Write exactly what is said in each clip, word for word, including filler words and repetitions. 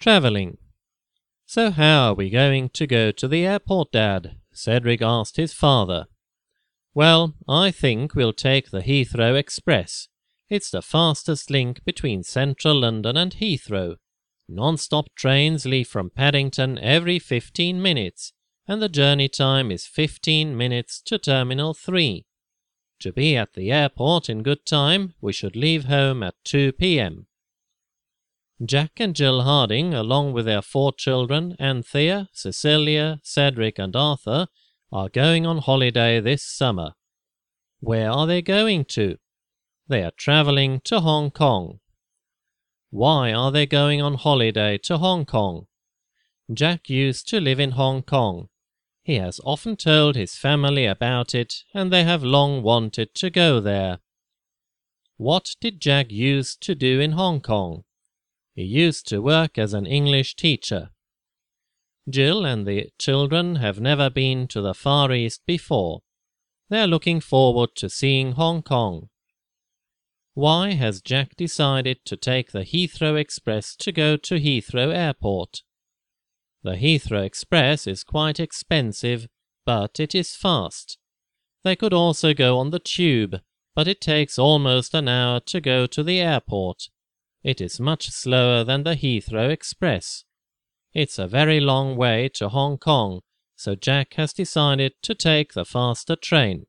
Travelling. "So how are we going to go to the airport, Dad?" Cedric asked his father. "Well, I think we'll take the Heathrow Express. It's the fastest link between central London and Heathrow. Non-stop trains leave from Paddington every fifteen minutes, and the journey time is fifteen minutes to Terminal three. To be at the airport in good time, we should leave home at two p.m. Jack and Jill Harding, along with their four children, Anthea, Cecilia, Cedric and Arthur, are going on holiday this summer. Where are they going to? They are travelling to Hong Kong. Why are they going on holiday to Hong Kong? Jack used to live in Hong Kong. He has often told his family about it, and they have long wanted to go there. What did Jack used to do in Hong Kong? He used to work as an English teacher. Jill and the children have never been to the Far East before. They are looking forward to seeing Hong Kong. Why has Jack decided to take the Heathrow Express to go to Heathrow Airport? The Heathrow Express is quite expensive, but it is fast. They could also go on the tube, but it takes almost an hour to go to the airport. It is much slower than the Heathrow Express. It's a very long way to Hong Kong, so Jack has decided to take the faster train.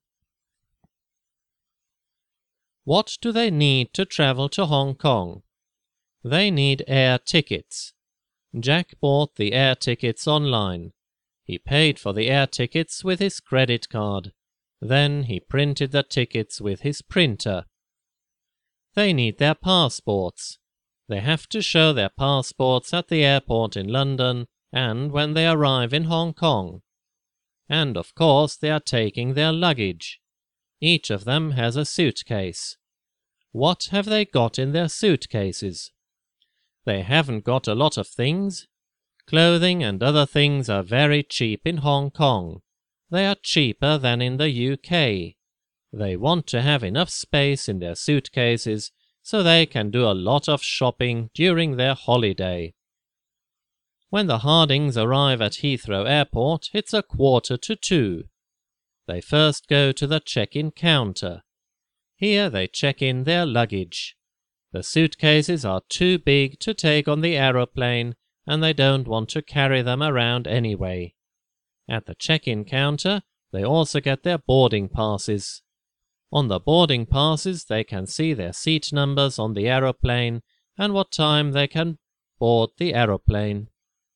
What do they need to travel to Hong Kong? They need air tickets. Jack bought the air tickets online. He paid for the air tickets with his credit card. Then he printed the tickets with his printer. They need their passports. They have to show their passports at the airport in London and when they arrive in Hong Kong. And of course they are taking their luggage. Each of them has a suitcase. What have they got in their suitcases? They haven't got a lot of things. Clothing and other things are very cheap in Hong Kong. They are cheaper than in the U K. They want to have enough space in their suitcases so they can do a lot of shopping during their holiday. When the Hardings arrive at Heathrow Airport, it's a quarter to two. They first go to the check-in counter. Here they check in their luggage. The suitcases are too big to take on the aeroplane, and they don't want to carry them around anyway. At the check-in counter, they also get their boarding passes. On the boarding passes, they can see their seat numbers on the aeroplane and what time they can board the aeroplane.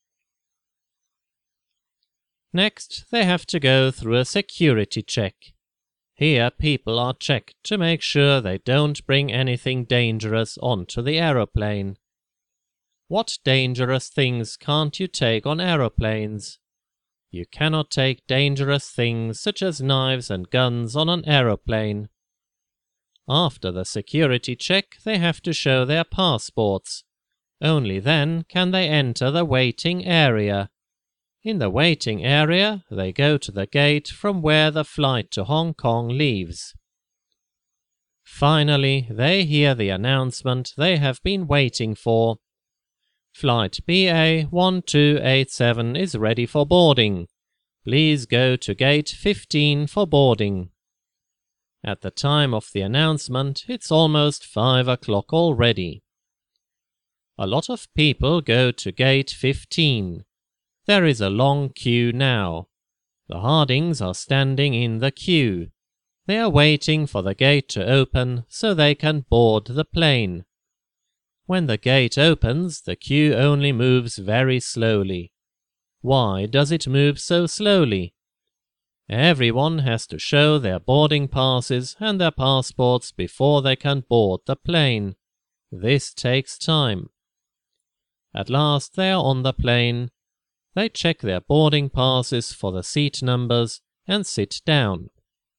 Next, they have to go through a security check. Here people are checked to make sure they don't bring anything dangerous onto the aeroplane. What dangerous things can't you take on aeroplanes? You cannot take dangerous things such as knives and guns on an aeroplane. After the security check, they have to show their passports. Only then can they enter the waiting area. In the waiting area, they go to the gate from where the flight to Hong Kong leaves. Finally, they hear the announcement they have been waiting for. Flight B A one two eight seven is ready for boarding. Please go to gate fifteen for boarding. At the time of the announcement, it's almost five o'clock already. A lot of people go to gate fifteen. There is a long queue now. The Hardings are standing in the queue. They are waiting for the gate to open so they can board the plane. When the gate opens, the queue only moves very slowly. Why does it move so slowly? Everyone has to show their boarding passes and their passports before they can board the plane. This takes time. At last they are on the plane. They check their boarding passes for the seat numbers and sit down.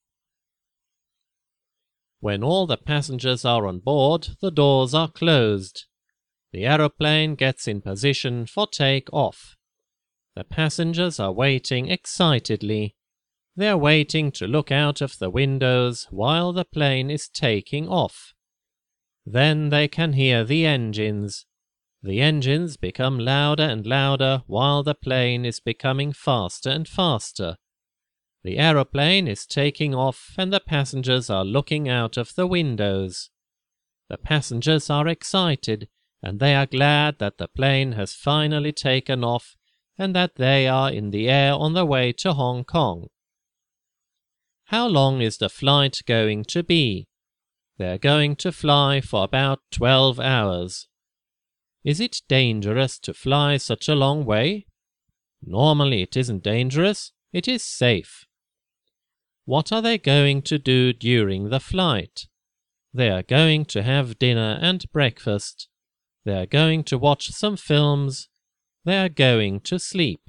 When all the passengers are on board, the doors are closed. The aeroplane gets in position for take-off. The passengers are waiting excitedly. They are waiting to look out of the windows while the plane is taking off. Then they can hear the engines. The engines become louder and louder while the plane is becoming faster and faster. The aeroplane is taking off and the passengers are looking out of the windows. The passengers are excited and they are glad that the plane has finally taken off and that they are in the air on the way to Hong Kong. How long is the flight going to be? They are going to fly for about twelve hours. Is it dangerous to fly such a long way? Normally it isn't dangerous, it is safe. What are they going to do during the flight? They are going to have dinner and breakfast. They are going to watch some films. They are going to sleep.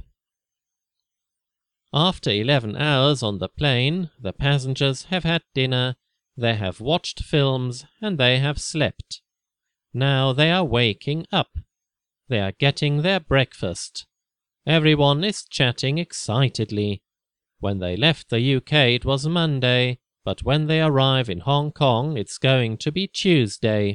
After eleven hours on the plane, the passengers have had dinner, they have watched films, and they have slept. Now they are waking up. They are getting their breakfast. Everyone is chatting excitedly. When they left the U K it was Monday, but when they arrive in Hong Kong it's going to be Tuesday.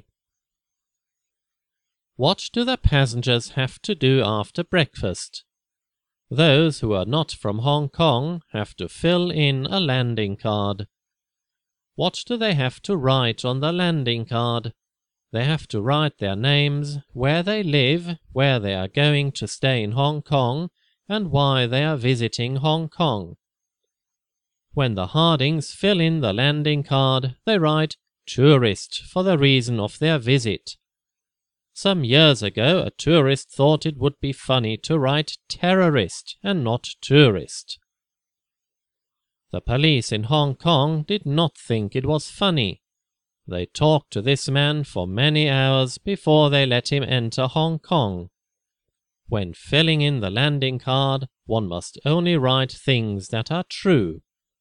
What do the passengers have to do after breakfast? Those who are not from Hong Kong have to fill in a landing card. What do they have to write on the landing card? They have to write their names, where they live, where they are going to stay in Hong Kong, and why they are visiting Hong Kong. When the Hardings fill in the landing card, they write tourist for the reason of their visit. Some years ago, a tourist thought it would be funny to write terrorist and not tourist. The police in Hong Kong did not think it was funny. They talked to this man for many hours before they let him enter Hong Kong. When filling in the landing card, one must only write things that are true.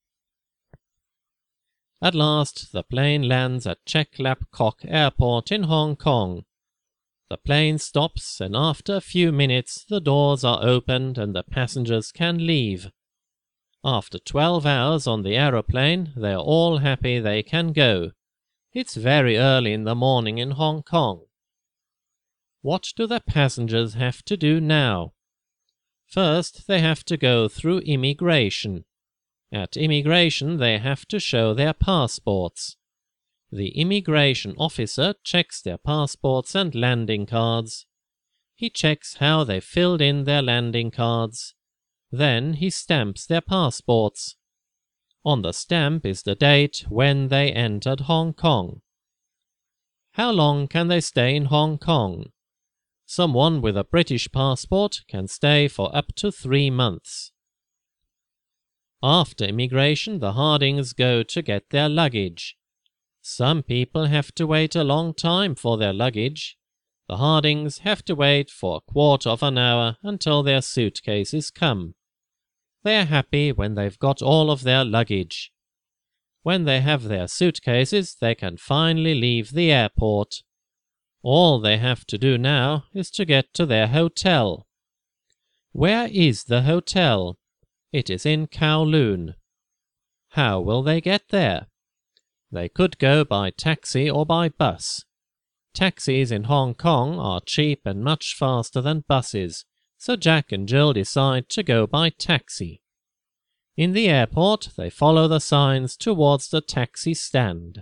At last, the plane lands at Chek Lap Kok Airport in Hong Kong. The plane stops, and after a few minutes the doors are opened and the passengers can leave. After twelve hours on the aeroplane, they are all happy they can go. It's very early in the morning in Hong Kong. What do the passengers have to do now? First, they have to go through immigration. At immigration, they have to show their passports. The immigration officer checks their passports and landing cards. He checks how they filled in their landing cards. Then he stamps their passports. On the stamp is the date when they entered Hong Kong. How long can they stay in Hong Kong? Someone with a British passport can stay for up to three months. After immigration, the Hardings go to get their luggage. Some people have to wait a long time for their luggage. The Hardings have to wait for a quarter of an hour until their suitcases come. They are happy when they've got all of their luggage. When they have their suitcases, they can finally leave the airport. All they have to do now is to get to their hotel. Where is the hotel? It is in Kowloon. How will they get there? They could go by taxi or by bus. Taxis in Hong Kong are cheap and much faster than buses, so Jack and Jill decide to go by taxi. In the airport, they follow the signs towards the taxi stand.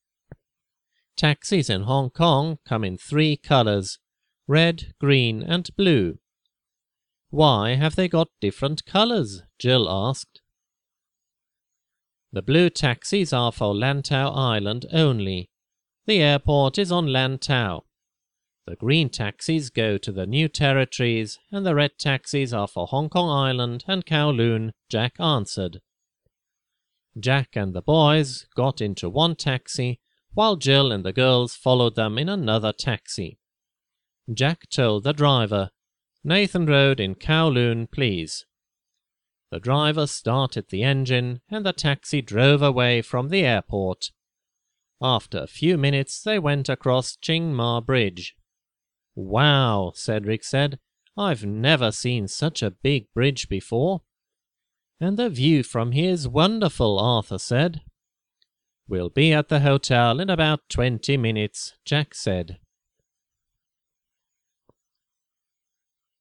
Taxis in Hong Kong come in three colours: red, green and blue. Why have they got different colours? Jill asked. The blue taxis are for Lantau Island only. The airport is on Lantau. The green taxis go to the New Territories, and the red taxis are for Hong Kong Island and Kowloon, Jack answered. Jack and the boys got into one taxi, while Jill and the girls followed them in another taxi. Jack told the driver, "Nathan Road in Kowloon, please." The driver started the engine, and the taxi drove away from the airport. After a few minutes, they went across Tsing Ma Bridge. "Wow," Cedric said. "I've never seen such a big bridge before." "And the view from here is wonderful," Arthur said. "We'll be at the hotel in about twenty minutes," Jack said.